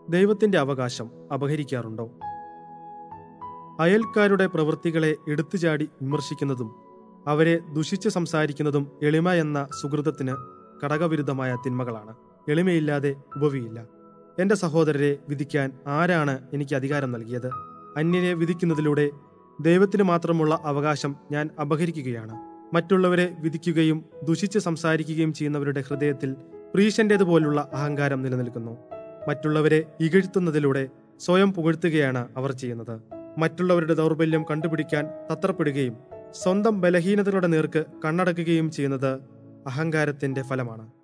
ദൈവത്തിന്റെ അവകാശം അപഹരിക്കാറുണ്ടോ? അയൽക്കാരുടെ പ്രവൃത്തികളെ എടുത്തുചാടി വിമർശിക്കുന്നതും അവരെ ദുഷിച്ച് സംസാരിക്കുന്നതും എളിമ എന്ന സുഹൃതത്തിന് ഘടകവിരുദ്ധമായ തിന്മകളാണ്. എളിമയില്ലാതെ ഉപവിയില്ല. എന്റെ സഹോദരരെ വിധിക്കാൻ ആരാണ് എനിക്ക് അധികാരം നൽകിയത്? അന്യനെ വിധിക്കുന്നതിലൂടെ ദൈവത്തിന് മാത്രമുള്ള അവകാശം ഞാൻ അപഹരിക്കുകയാണ്. മറ്റുള്ളവരെ വിധിക്കുകയും ദുഷിച്ച് സംസാരിക്കുകയും ചെയ്യുന്നവരുടെ ഹൃദയത്തിൽ പ്രീശന്റേതുപോലുള്ള അഹങ്കാരം നിലനിൽക്കുന്നു. മറ്റുള്ളവരെ ഇകഴ്ത്തുന്നതിലൂടെ സ്വയം പുകഴ്ത്തുകയാണ് അവർ ചെയ്യുന്നത്. മറ്റുള്ളവരുടെ ദൗർബല്യം കണ്ടുപിടിക്കാൻ തത്രപ്പെടുകയും സ്വന്തം ബലഹീനതകളുടെ നേർക്ക് കണ്ണടക്കുകയും ചെയ്യുന്നത് അഹങ്കാരത്തിന്റെ ഫലമാണ്.